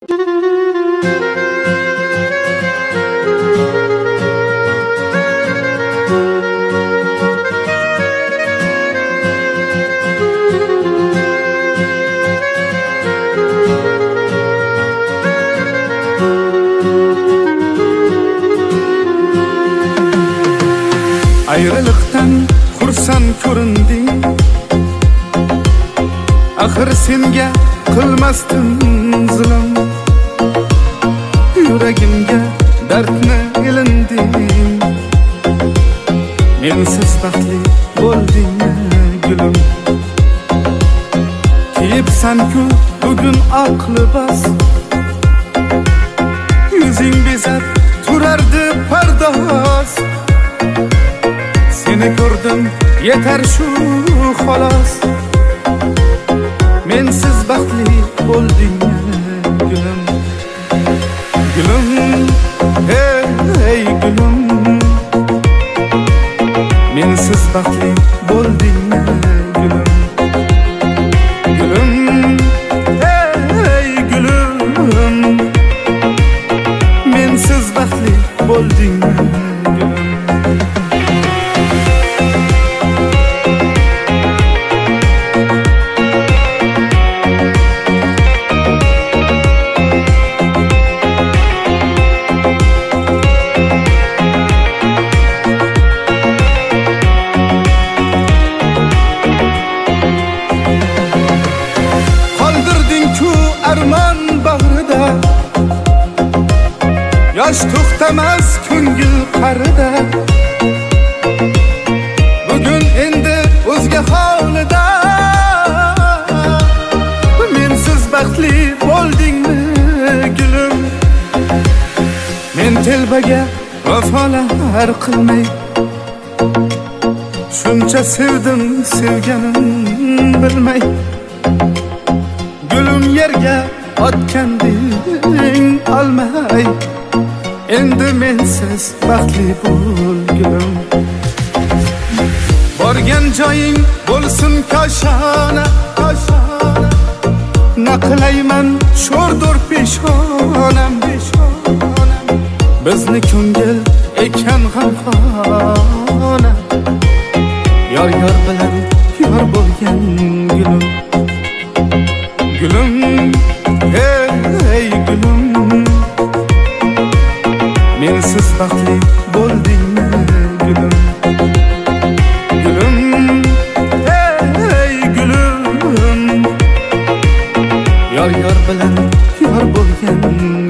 Ayrılıktan xursand ko'rinding, axir senga qilmasdim zulm. Yuragimga dardni ilinding, mensiz baxtli bo'ldingmi gulim? Kiyibsan-ku bugun oq libos, yuzing bezab turardi pardoz. Seni ko'rdim yetar shu xolos, mensiz baxtli bo'ldingmi gulim? Gülüm, hey gülüm, mensiz baxtli bo'ldingmi gülüm? Gülüm, hey gülüm, mensiz baxtli bo'ldingmi gülüm? Arman bag'rida yosh to'xtamas ko'ngil qarida, bugun endi o'zga holida. Mensiz baxtli bo'ldingmi gulim? Men telbaga vafolar qilmay, shuncha sevdim sevganim bilmay. Gülüm yerga otganding olmay, endi mensiz baxtli bo'l gulum. Borgan joying bo'lsin koshona, koshona, naqlayman sho'rdur peshonam, peshonam. Bizni ko'ngil ekan g'amxona, yor yor bilan yor bo'lgan gulum. Gülüm, hey gülüm, mensiz baxtli bo'ldingmi gülüm? Gülüm, hey gülüm, yor yor bilan yor bo'lgan